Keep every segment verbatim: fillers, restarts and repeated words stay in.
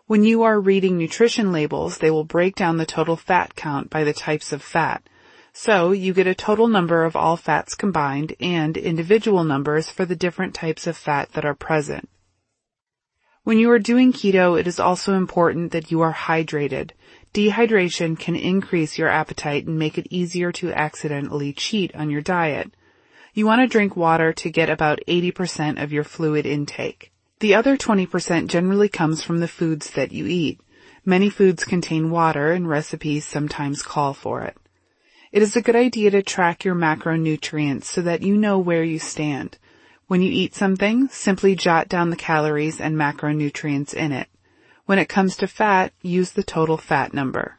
When you are reading nutrition labels, they will break down the total fat count by the types of fat. So you get a total number of all fats combined and individual numbers for the different types of fat that are present. When you are doing keto, it is also important that you are hydrated. Dehydration can increase your appetite and make it easier to accidentally cheat on your diet. You want to drink water to get about eighty percent of your fluid intake. The other twenty percent generally comes from the foods that you eat. Many foods contain water and recipes sometimes call for it. It is a good idea to track your macronutrients so that you know where you stand. When you eat something, simply jot down the calories and macronutrients in it. When it comes to fat, use the total fat number.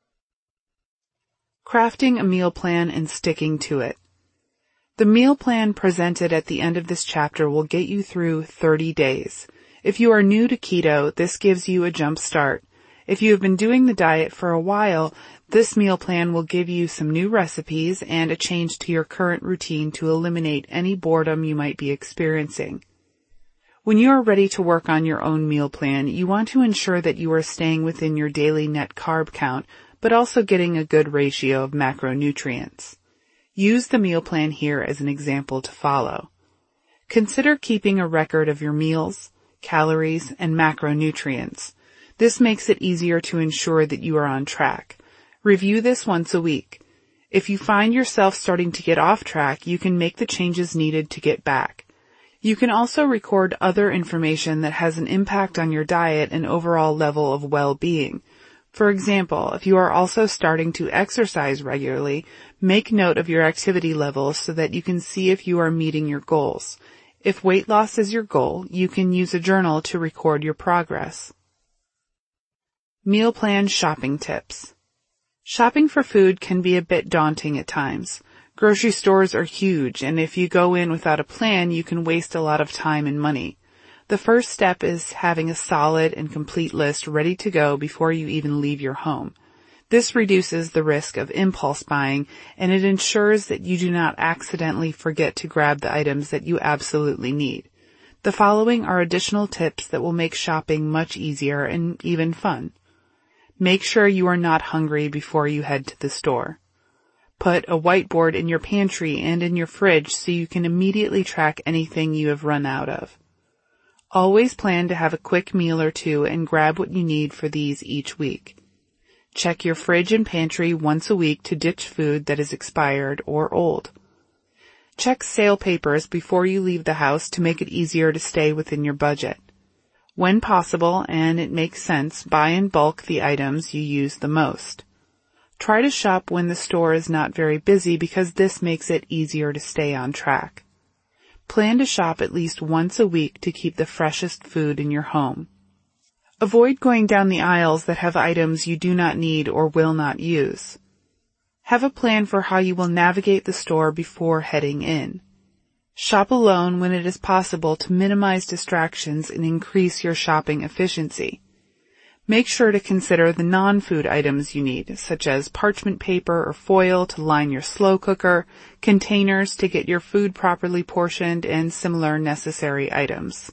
Crafting a meal plan and sticking to it. The meal plan presented at the end of this chapter will get you through thirty days. If you are new to keto, this gives you a jump start. If you have been doing the diet for a while, this meal plan will give you some new recipes and a change to your current routine to eliminate any boredom you might be experiencing. When you are ready to work on your own meal plan, you want to ensure that you are staying within your daily net carb count, but also getting a good ratio of macronutrients. Use the meal plan here as an example to follow. Consider keeping a record of your meals, calories, and macronutrients. This makes it easier to ensure that you are on track. Review this once a week. If you find yourself starting to get off track, you can make the changes needed to get back. You can also record other information that has an impact on your diet and overall level of well-being. For example, if you are also starting to exercise regularly, make note of your activity levels so that you can see if you are meeting your goals. If weight loss is your goal, you can use a journal to record your progress. Meal plan shopping tips. Shopping for food can be a bit daunting at times. Grocery stores are huge, and if you go in without a plan, you can waste a lot of time and money. The first step is having a solid and complete list ready to go before you even leave your home. This reduces the risk of impulse buying, and it ensures that you do not accidentally forget to grab the items that you absolutely need. The following are additional tips that will make shopping much easier and even fun. Make sure you are not hungry before you head to the store. Put a whiteboard in your pantry and in your fridge so you can immediately track anything you have run out of. Always plan to have a quick meal or two and grab what you need for these each week. Check your fridge and pantry once a week to ditch food that is expired or old. Check sale papers before you leave the house to make it easier to stay within your budget. When possible, and it makes sense, buy in bulk the items you use the most. Try to shop when the store is not very busy because this makes it easier to stay on track. Plan to shop at least once a week to keep the freshest food in your home. Avoid going down the aisles that have items you do not need or will not use. Have a plan for how you will navigate the store before heading in. Shop alone when it is possible to minimize distractions and increase your shopping efficiency. Make sure to consider the non-food items you need, such as parchment paper or foil to line your slow cooker, containers to get your food properly portioned, and similar necessary items.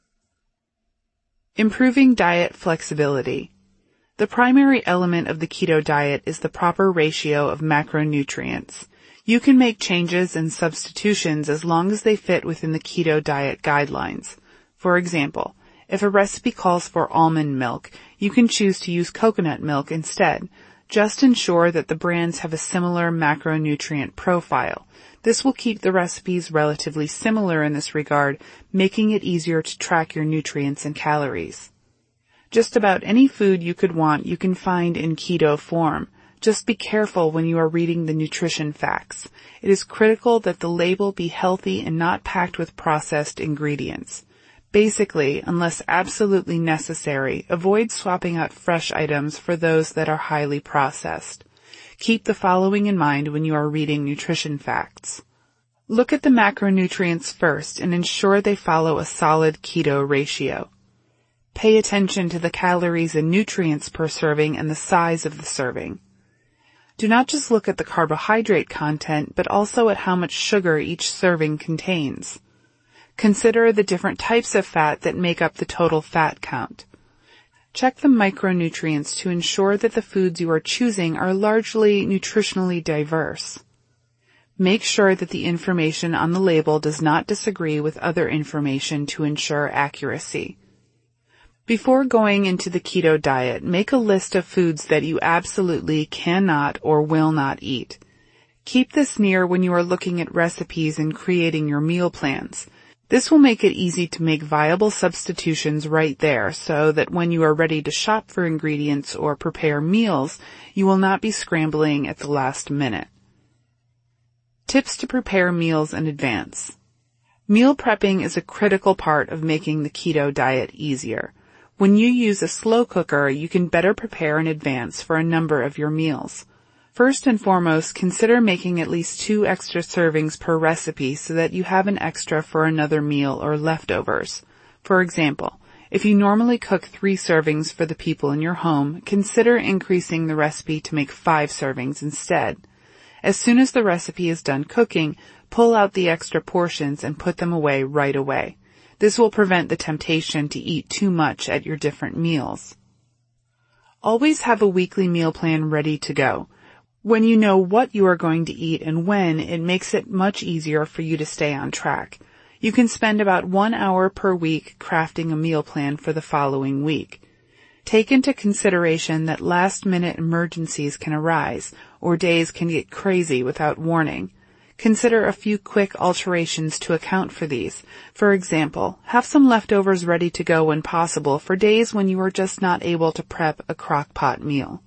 Improving diet flexibility. The primary element of the keto diet is the proper ratio of macronutrients. You can make changes and substitutions as long as they fit within the keto diet guidelines. For example, if a recipe calls for almond milk, you can choose to use coconut milk instead. Just ensure that the brands have a similar macronutrient profile. This will keep the recipes relatively similar in this regard, making it easier to track your nutrients and calories. Just about any food you could want you can find in keto form. Just be careful when you are reading the nutrition facts. It is critical that the label be healthy and not packed with processed ingredients. Basically, unless absolutely necessary, avoid swapping out fresh items for those that are highly processed. Keep the following in mind when you are reading nutrition facts. Look at the macronutrients first and ensure they follow a solid keto ratio. Pay attention to the calories and nutrients per serving and the size of the serving. Do not just look at the carbohydrate content, but also at how much sugar each serving contains. Consider the different types of fat that make up the total fat count. Check the micronutrients to ensure that the foods you are choosing are largely nutritionally diverse. Make sure that the information on the label does not disagree with other information to ensure accuracy. Before going into the keto diet, make a list of foods that you absolutely cannot or will not eat. Keep this near when you are looking at recipes and creating your meal plans. This will make it easy to make viable substitutions right there so that when you are ready to shop for ingredients or prepare meals, you will not be scrambling at the last minute. Tips to prepare meals in advance. Meal prepping is a critical part of making the keto diet easier. When you use a slow cooker, you can better prepare in advance for a number of your meals. First and foremost, consider making at least two extra servings per recipe so that you have an extra for another meal or leftovers. For example, if you normally cook three servings for the people in your home, consider increasing the recipe to make five servings instead. As soon as the recipe is done cooking, pull out the extra portions and put them away right away. This will prevent the temptation to eat too much at your different meals. Always have a weekly meal plan ready to go. When you know what you are going to eat and when, it makes it much easier for you to stay on track. You can spend about one hour per week crafting a meal plan for the following week. Take into consideration that last-minute emergencies can arise, or days can get crazy without warning. Consider a few quick alterations to account for these. For example, have some leftovers ready to go when possible for days when you are just not able to prep a crock-pot meal.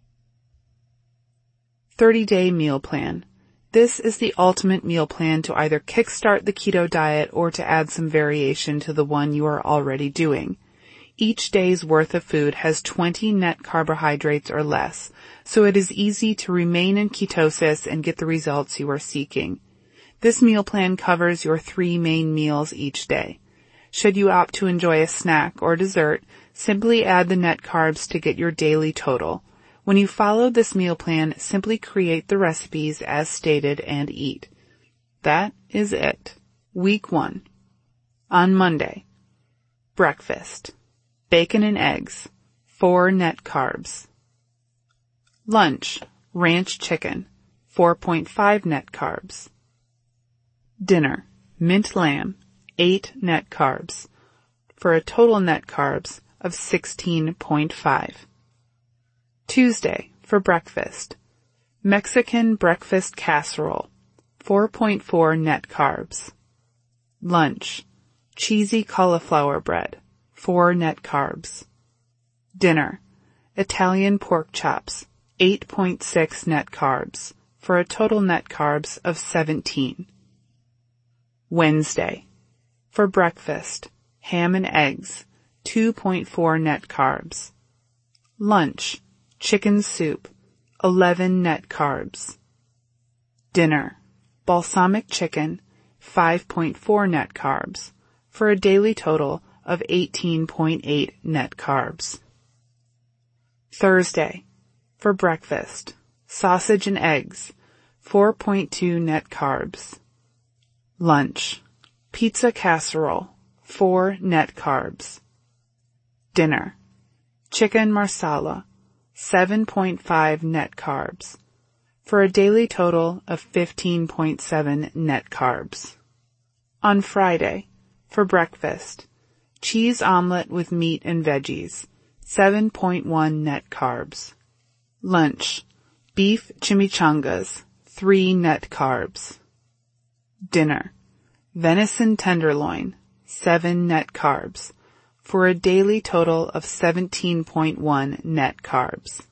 thirty-day meal plan. This is the ultimate meal plan to either kickstart the keto diet or to add some variation to the one you are already doing. Each day's worth of food has twenty net carbohydrates or less, so it is easy to remain in ketosis and get the results you are seeking. This meal plan covers your three main meals each day. Should you opt to enjoy a snack or dessert, simply add the net carbs to get your daily total. When you follow this meal plan, simply create the recipes as stated and eat. That is it. Week one. On Monday. Breakfast. Bacon and eggs. Four net carbs. Lunch. Ranch chicken. four point five net carbs. Dinner. Mint lamb. eight net carbs. For a total net carbs of sixteen point five. Tuesday, for breakfast, Mexican breakfast casserole, four point four net carbs. Lunch, cheesy cauliflower bread, four net carbs. Dinner, Italian pork chops, eight point six net carbs, for a total net carbs of seventeen. Wednesday, for breakfast, ham and eggs, two point four net carbs. Lunch, chicken soup, eleven net carbs. Dinner, balsamic chicken, five point four net carbs, for a daily total of eighteen point eight net carbs. Thursday, for breakfast, sausage and eggs, four point two net carbs. Lunch, pizza casserole, four net carbs. Dinner, chicken marsala, seven point five net carbs, for a daily total of fifteen point seven net carbs. On Friday, for breakfast, cheese omelet with meat and veggies, seven point one net carbs. Lunch, beef chimichangas, three net carbs. Dinner, venison tenderloin, seven net carbs, for a daily total of seventeen point one net carbs.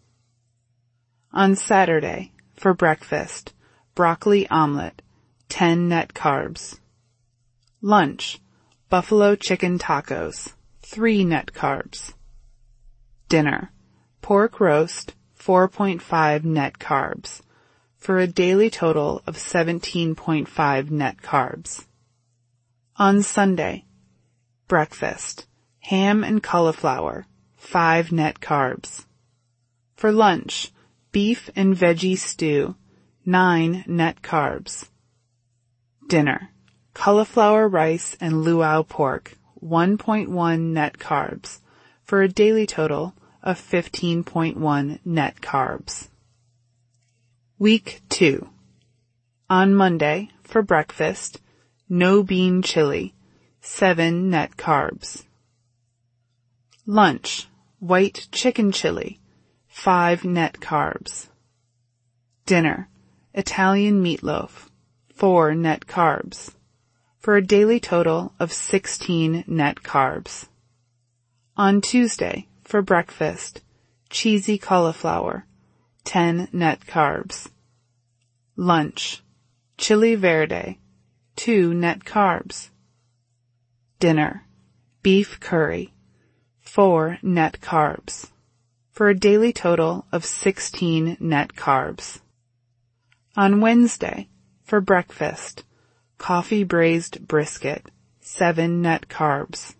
On Saturday, for breakfast, broccoli omelet, ten net carbs. Lunch, buffalo chicken tacos, three net carbs. Dinner, pork roast, four point five net carbs, for a daily total of seventeen point five net carbs. On Sunday, breakfast, ham and cauliflower, five net carbs. For lunch, beef and veggie stew, nine net carbs. Dinner, cauliflower rice and luau pork, one point one net carbs, for a daily total of fifteen point one net carbs. Week two. On Monday, for breakfast, no bean chili, seven net carbs. Lunch, white chicken chili, five net carbs. Dinner, Italian meatloaf, four net carbs, for a daily total of sixteen net carbs. On Tuesday, for breakfast, cheesy cauliflower, ten net carbs. Lunch, chili verde, two net carbs. Dinner, beef curry, four net carbs, for a daily total of sixteen net carbs. On Wednesday, for breakfast, coffee braised brisket, seven net carbs.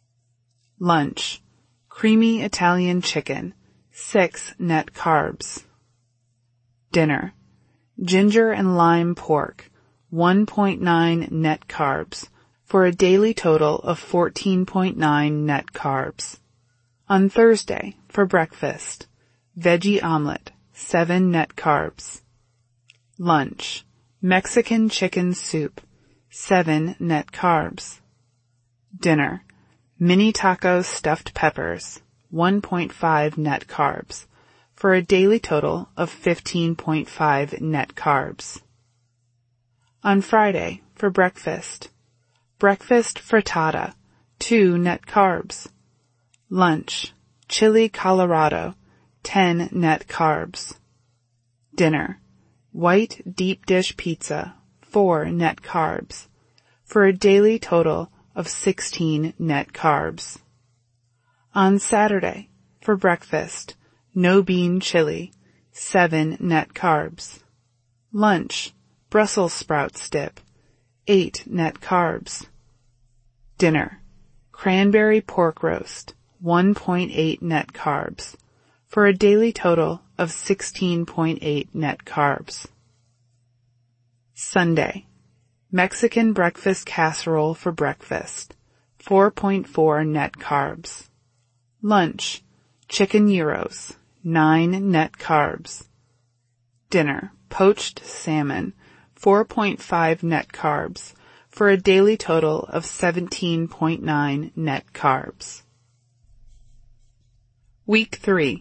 Lunch, creamy Italian chicken, six net carbs. Dinner, ginger and lime pork, one point nine net carbs, for a daily total of fourteen point nine net carbs. On Thursday, for breakfast, veggie omelet, seven net carbs. Lunch, Mexican chicken soup, seven net carbs. Dinner, mini tacos stuffed peppers, one point five net carbs, for a daily total of fifteen point five net carbs. On Friday, for breakfast, breakfast frittata, two net carbs. Lunch, chili Colorado, ten net carbs. Dinner, white deep dish pizza, four net carbs, for a daily total of sixteen net carbs. On Saturday, for breakfast, no bean chili, seven net carbs. Lunch, Brussels sprouts dip, eight net carbs. Dinner, cranberry pork roast, one point eight net carbs, for a daily total of sixteen point eight net carbs. Sunday, Mexican breakfast casserole for breakfast, four point four net carbs. Lunch, chicken gyros, nine net carbs. Dinner, poached salmon, four point five net carbs, for a daily total of seventeen point nine net carbs. Week three.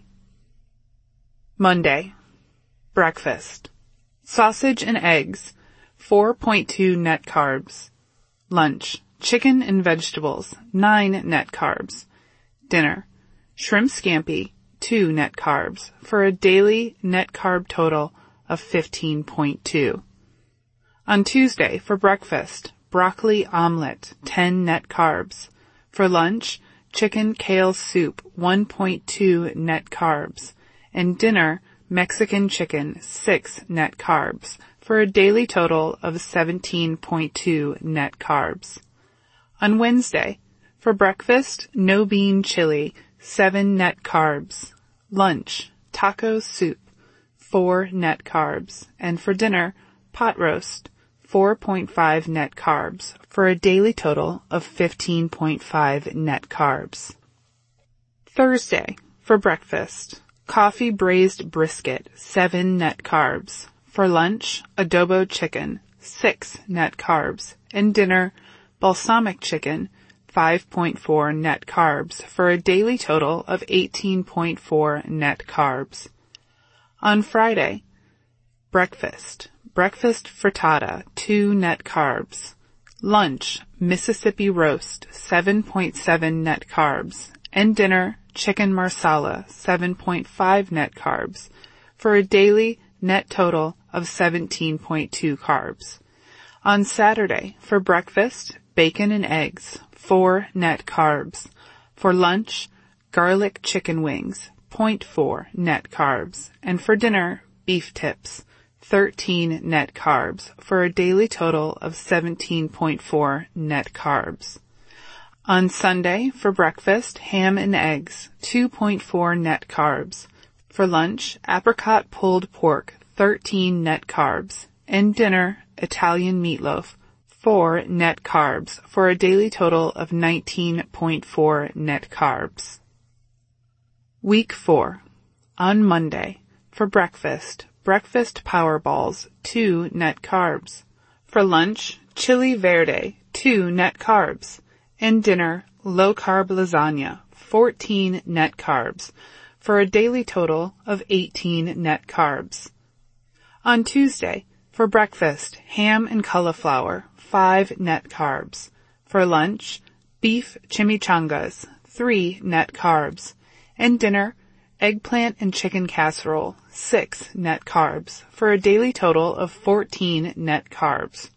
Monday, breakfast, sausage and eggs, four point two net carbs. Lunch, chicken and vegetables, nine net carbs. Dinner, shrimp scampi, two net carbs, for a daily net carb total of fifteen point two. On Tuesday, for breakfast, broccoli omelet, ten net carbs. For lunch, chicken kale soup, one point two net carbs. And dinner, Mexican chicken, six net carbs, for a daily total of seventeen point two net carbs. On Wednesday, for breakfast, no bean chili, seven net carbs. Lunch, taco soup, four net carbs. And for dinner, pot roast, four point five net carbs, for a daily total of fifteen point five net carbs. Thursday, for breakfast, coffee braised brisket, seven net carbs. For lunch, adobo chicken, six net carbs. And dinner, balsamic chicken, five point four net carbs, for a daily total of eighteen point four net carbs. On Friday, breakfast, breakfast frittata, two net carbs. Lunch, Mississippi roast, seven point seven net carbs. And dinner, chicken marsala, seven point five net carbs, for a daily net total of seventeen point two carbs. On Saturday, for breakfast, bacon and eggs, four net carbs. For lunch, garlic chicken wings, zero point four net carbs. And for dinner, beef tips, thirteen net carbs, for a daily total of seventeen point four net carbs. On Sunday, for breakfast, ham and eggs, two point four net carbs. For lunch, apricot pulled pork, thirteen net carbs. And dinner, Italian meatloaf, four net carbs, for a daily total of nineteen point four net carbs. Week four. On Monday, for breakfast, breakfast power balls, two net carbs. For lunch, chili verde, two net carbs. And dinner, low-carb lasagna, fourteen net carbs, for a daily total of eighteen net carbs. On Tuesday, for breakfast, ham and cauliflower, five net carbs. For lunch, beef chimichangas, three net carbs. And dinner, eggplant and chicken casserole, six net carbs, for a daily total of fourteen net carbs.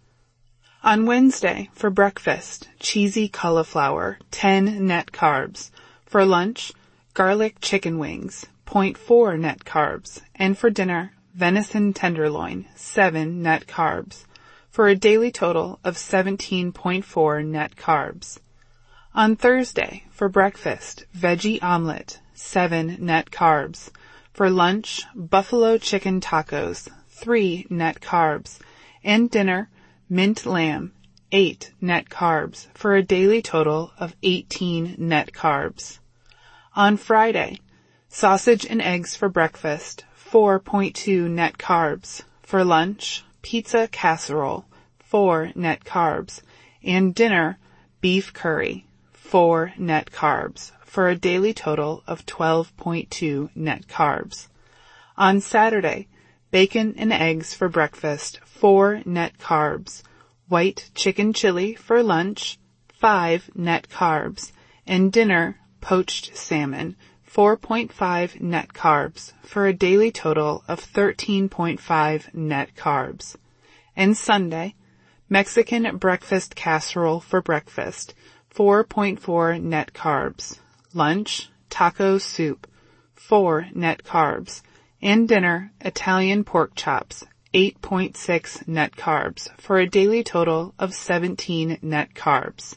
On Wednesday, for breakfast, cheesy cauliflower, ten net carbs. For lunch, garlic chicken wings, zero point four net carbs. And for dinner, venison tenderloin, seven net carbs, for a daily total of seventeen point four net carbs. On Thursday, for breakfast, veggie omelet, seven net carbs. For lunch, buffalo chicken tacos, three net carbs. And dinner, mint lamb, eight net carbs, for a daily total of eighteen net carbs. On Friday, sausage and eggs for breakfast, four point two net carbs. For lunch, pizza casserole, four net carbs. And dinner, beef curry, four net carbs, for a daily total of twelve point two net carbs. On Saturday, bacon and eggs for breakfast, four net carbs. White chicken chili for lunch, five net carbs. And dinner, poached salmon, four point five net carbs, for a daily total of thirteen point five net carbs. And Sunday, Mexican breakfast casserole for breakfast, four point four net carbs. Lunch, taco soup, four net carbs. And dinner, Italian pork chops, eight point six net carbs, for a daily total of seventeen net carbs.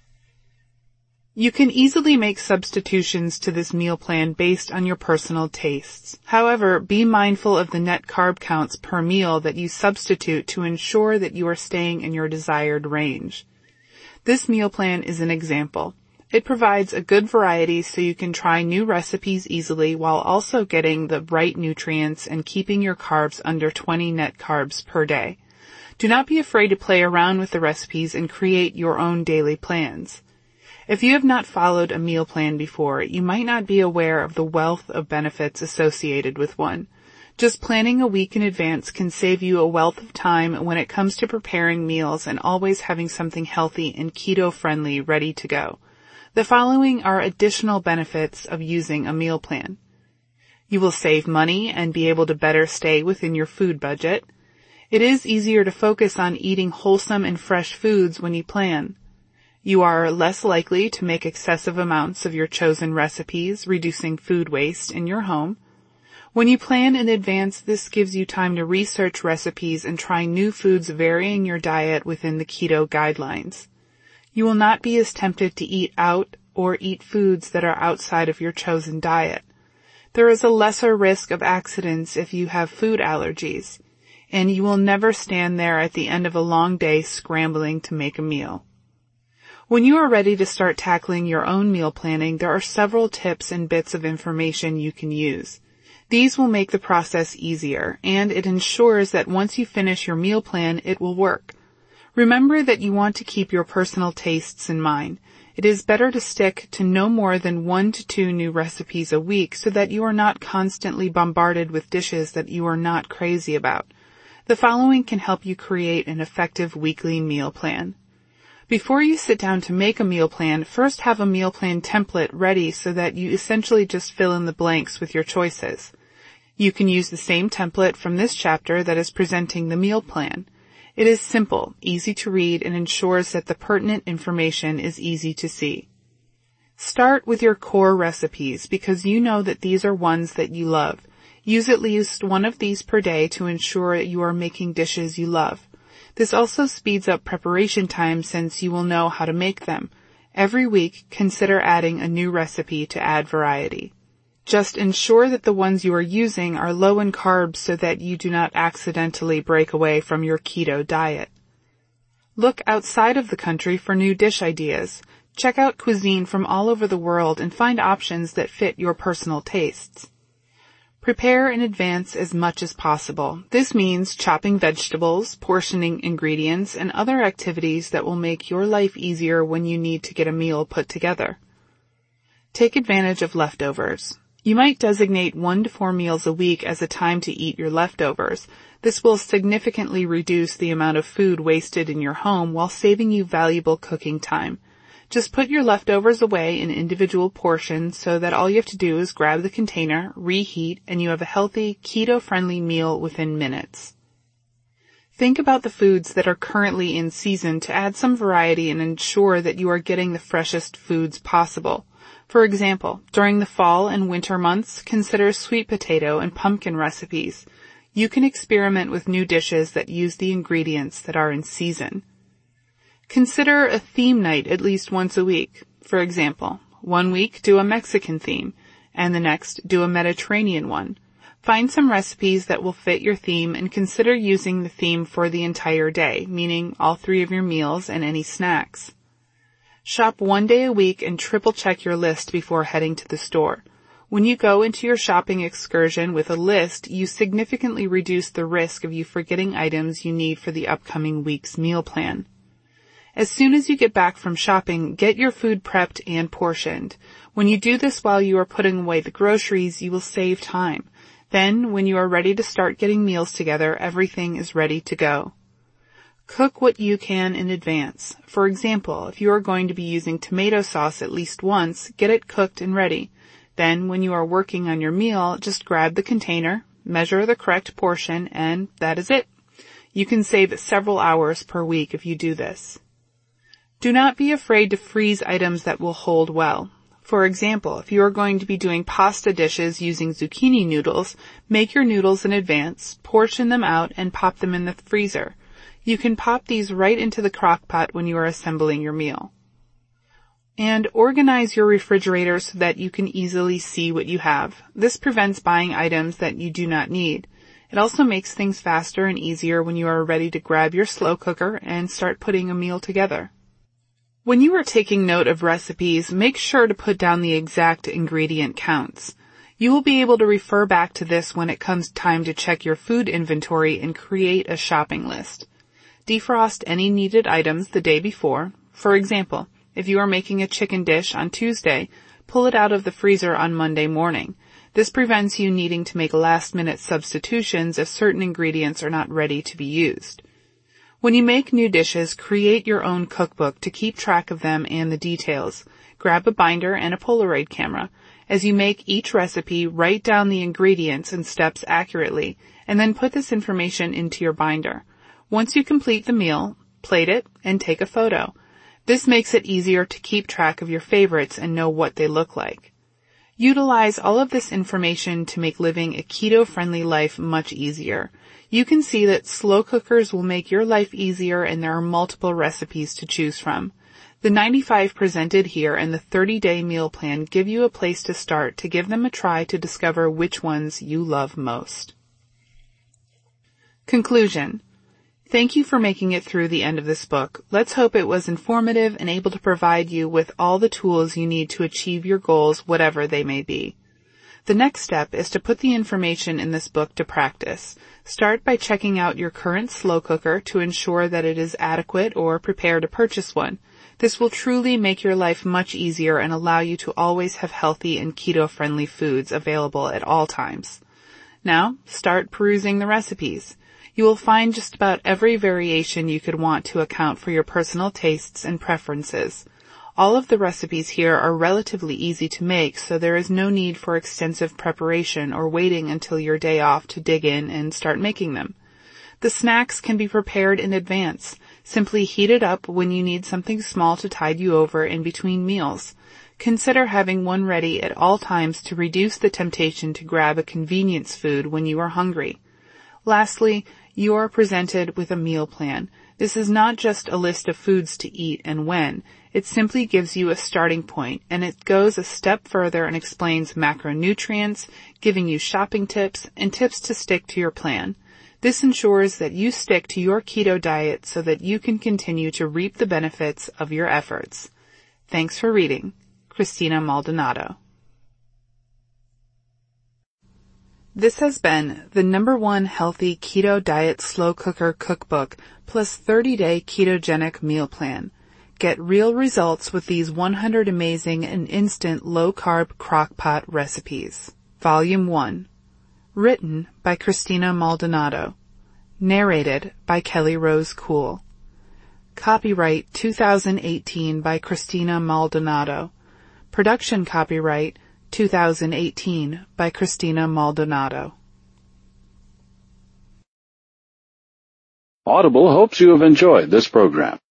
You can easily make substitutions to this meal plan based on your personal tastes. However, be mindful of the net carb counts per meal that you substitute to ensure that you are staying in your desired range. This meal plan is an example. It provides a good variety so you can try new recipes easily while also getting the right nutrients and keeping your carbs under twenty net carbs per day. Do not be afraid to play around with the recipes and create your own daily plans. If you have not followed a meal plan before, you might not be aware of the wealth of benefits associated with one. Just planning a week in advance can save you a wealth of time when it comes to preparing meals and always having something healthy and keto-friendly ready to go. The following are additional benefits of using a meal plan. You will save money and be able to better stay within your food budget. It is easier to focus on eating wholesome and fresh foods when you plan. You are less likely to make excessive amounts of your chosen recipes, reducing food waste in your home. When you plan in advance, this gives you time to research recipes and try new foods varying your diet within the keto guidelines. You will not be as tempted to eat out or eat foods that are outside of your chosen diet. There is a lesser risk of accidents if you have food allergies, and you will never stand there at the end of a long day scrambling to make a meal. When you are ready to start tackling your own meal planning, there are several tips and bits of information you can use. These will make the process easier, and it ensures that once you finish your meal plan, it will work. Remember that you want to keep your personal tastes in mind. It is better to stick to no more than one to two new recipes a week so that you are not constantly bombarded with dishes that you are not crazy about. The following can help you create an effective weekly meal plan. Before you sit down to make a meal plan, first have a meal plan template ready so that you essentially just fill in the blanks with your choices. You can use the same template from this chapter that is presenting the meal plan. It is simple, easy to read, and ensures that the pertinent information is easy to see. Start with your core recipes because you know that these are ones that you love. Use at least one of these per day to ensure you are making dishes you love. This also speeds up preparation time since you will know how to make them. Every week, consider adding a new recipe to add variety. Just ensure that the ones you are using are low in carbs so that you do not accidentally break away from your keto diet. Look outside of the country for new dish ideas. Check out cuisine from all over the world and find options that fit your personal tastes. Prepare in advance as much as possible. This means chopping vegetables, portioning ingredients, and other activities that will make your life easier when you need to get a meal put together. Take advantage of leftovers. You might designate one to four meals a week as a time to eat your leftovers. This will significantly reduce the amount of food wasted in your home while saving you valuable cooking time. Just put your leftovers away in individual portions so that all you have to do is grab the container, reheat, and you have a healthy, keto-friendly meal within minutes. Think about the foods that are currently in season to add some variety and ensure that you are getting the freshest foods possible. For example, during the fall and winter months, consider sweet potato and pumpkin recipes. You can experiment with new dishes that use the ingredients that are in season. Consider a theme night at least once a week. For example, one week do a Mexican theme, and the next do a Mediterranean one. Find some recipes that will fit your theme and consider using the theme for the entire day, meaning all three of your meals and any snacks. Shop one day a week and triple check your list before heading to the store. When you go into your shopping excursion with a list, you significantly reduce the risk of you forgetting items you need for the upcoming week's meal plan. As soon as you get back from shopping, get your food prepped and portioned. When you do this while you are putting away the groceries, you will save time. Then, when you are ready to start getting meals together, everything is ready to go. Cook what you can in advance. For example, if you are going to be using tomato sauce at least once, get it cooked and ready. Then, when you are working on your meal, just grab the container, measure the correct portion, and that is it. You can save several hours per week if you do this. Do not be afraid to freeze items that will hold well. For example, if you are going to be doing pasta dishes using zucchini noodles, make your noodles in advance, portion them out, and pop them in the freezer. You can pop these right into the crock pot when you are assembling your meal. And organize your refrigerator so that you can easily see what you have. This prevents buying items that you do not need. It also makes things faster and easier when you are ready to grab your slow cooker and start putting a meal together. When you are taking note of recipes, make sure to put down the exact ingredient counts. You will be able to refer back to this when it comes time to check your food inventory and create a shopping list. Defrost any needed items the day before. For example, if you are making a chicken dish on Tuesday, pull it out of the freezer on Monday morning. This prevents you needing to make last-minute substitutions if certain ingredients are not ready to be used. When you make new dishes, create your own cookbook to keep track of them and the details. Grab a binder and a Polaroid camera. As you make each recipe, write down the ingredients and steps accurately, and then put this information into your binder. Once you complete the meal, plate it and take a photo. This makes it easier to keep track of your favorites and know what they look like. Utilize all of this information to make living a keto-friendly life much easier. You can see that slow cookers will make your life easier and there are multiple recipes to choose from. The ninety-five presented here and the thirty-day meal plan give you a place to start to give them a try to discover which ones you love most. Conclusion. Thank you for making it through the end of this book. Let's hope it was informative and able to provide you with all the tools you need to achieve your goals, whatever they may be. The next step is to put the information in this book to practice. Start by checking out your current slow cooker to ensure that it is adequate or prepare to purchase one. This will truly make your life much easier and allow you to always have healthy and keto-friendly foods available at all times. Now, start perusing the recipes. You will find just about every variation you could want to account for your personal tastes and preferences. All of the recipes here are relatively easy to make, so there is no need for extensive preparation or waiting until your day off to dig in and start making them. The snacks can be prepared in advance. Simply heat it up when you need something small to tide you over in between meals. Consider having one ready at all times to reduce the temptation to grab a convenience food when you are hungry. Lastly, you are presented with a meal plan. This is not just a list of foods to eat and when. It simply gives you a starting point, and it goes a step further and explains macronutrients, giving you shopping tips, and tips to stick to your plan. This ensures that you stick to your keto diet so that you can continue to reap the benefits of your efforts. Thanks for reading. Christina Maldonado. This has been the number one healthy keto diet slow cooker cookbook plus thirty-day ketogenic meal plan. Get real results with these one hundred amazing and instant low-carb crock-pot recipes. Volume one. Written by Christina Maldonado. Narrated by Kelly Rose Cool. Copyright two thousand eighteen by Christina Maldonado. Production copyright two thousand eighteen by Christina Maldonado. Audible hopes you have enjoyed this program.